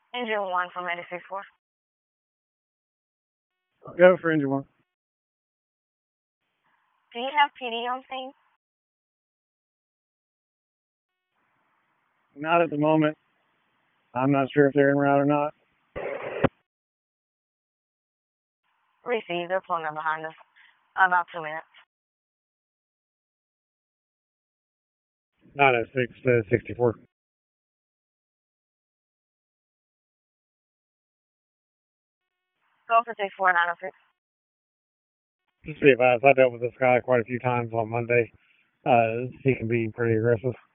Engine 1 from 86-4. Go for engine 1. Do you have PD on scene? Not at the moment. I'm not sure if they're en route or not. Receive. They're pulling up behind us. About 2 minutes. 906 to 64. Go for 64 906. Just be advised, I dealt with this guy quite a few times on Monday. He can be pretty aggressive.